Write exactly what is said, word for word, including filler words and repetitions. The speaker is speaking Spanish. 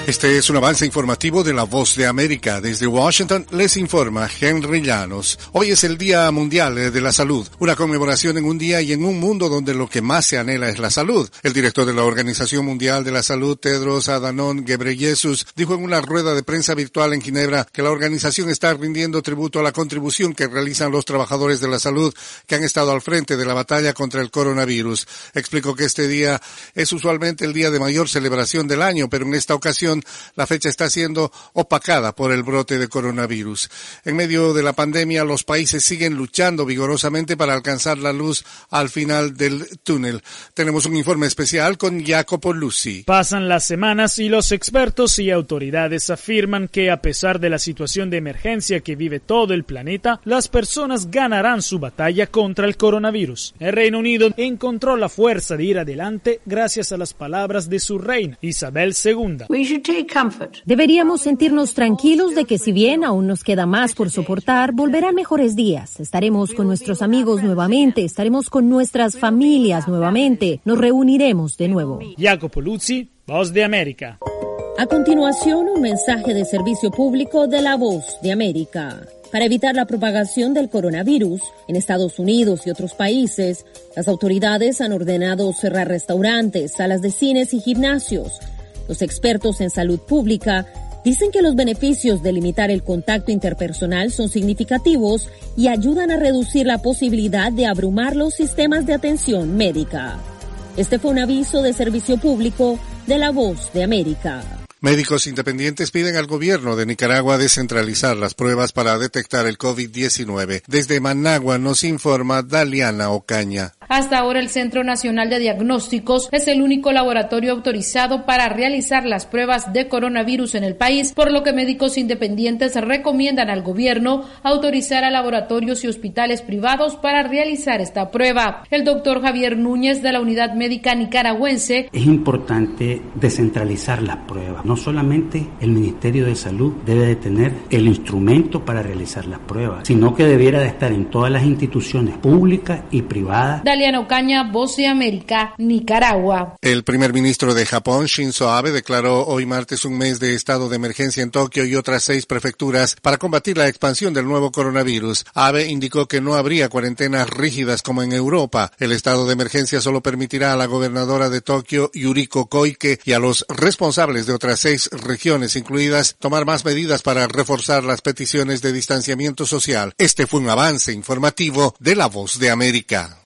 Este es un avance informativo de La Voz de América. Desde Washington les informa Henry Llanos. Hoy es el Día Mundial de la Salud, una conmemoración en un día y en un mundo donde lo que más se anhela es la salud. El director de la Organización Mundial de la Salud, Tedros Adhanom Ghebreyesus, dijo en una rueda de prensa virtual en Ginebra que la organización está rindiendo tributo a la contribución que realizan los trabajadores de la salud que han estado al frente de la batalla contra el coronavirus. Explicó que este día es usualmente el día de mayor celebración del año, pero en esta ocasión la fecha está siendo opacada por el brote de coronavirus. En medio de la pandemia, los países siguen luchando vigorosamente para alcanzar la luz al final del túnel. Tenemos un informe especial con Jacopo Luzzi. Pasan las semanas y los expertos y autoridades afirman que a pesar de la situación de emergencia que vive todo el planeta, las personas ganarán su batalla contra el coronavirus. El Reino Unido encontró la fuerza de ir adelante gracias a las palabras de su reina, Isabel segunda. Deberíamos sentirnos tranquilos de que si bien aún nos queda más por soportar, volverán mejores días. Estaremos con nuestros amigos nuevamente, estaremos con nuestras familias nuevamente, nos reuniremos de nuevo. Jacopo Luzzi, Voz de América. A continuación, un mensaje de servicio público de La Voz de América. Para evitar la propagación del coronavirus en Estados Unidos y otros países, las autoridades han ordenado cerrar restaurantes, salas de cines y gimnasios. Los expertos en salud pública dicen que los beneficios de limitar el contacto interpersonal son significativos y ayudan a reducir la posibilidad de abrumar los sistemas de atención médica. Este fue un aviso de servicio público de La Voz de América. Médicos independientes piden al gobierno de Nicaragua descentralizar las pruebas para detectar el COVID diecinueve. Desde Managua nos informa Daliana Ocaña. Hasta ahora el Centro Nacional de Diagnósticos es el único laboratorio autorizado para realizar las pruebas de coronavirus en el país, por lo que médicos independientes recomiendan al gobierno autorizar a laboratorios y hospitales privados para realizar esta prueba. El doctor Javier Núñez de la Unidad Médica Nicaragüense: es importante descentralizar las pruebas. No solamente el Ministerio de Salud debe de tener el instrumento para realizar las pruebas, sino que debiera de estar en todas las instituciones públicas y privadas. Daliana Ocaña, Voz de América, Nicaragua. El primer ministro de Japón, Shinzo Abe, declaró hoy martes un mes de estado de emergencia en Tokio y otras seis prefecturas para combatir la expansión del nuevo coronavirus. Abe indicó que no habría cuarentenas rígidas como en Europa. El estado de emergencia solo permitirá a la gobernadora de Tokio, Yuriko Koike, y a los responsables de otras seis regiones incluidas tomar más medidas para reforzar las peticiones de distanciamiento social. Este fue un avance informativo de La Voz de América.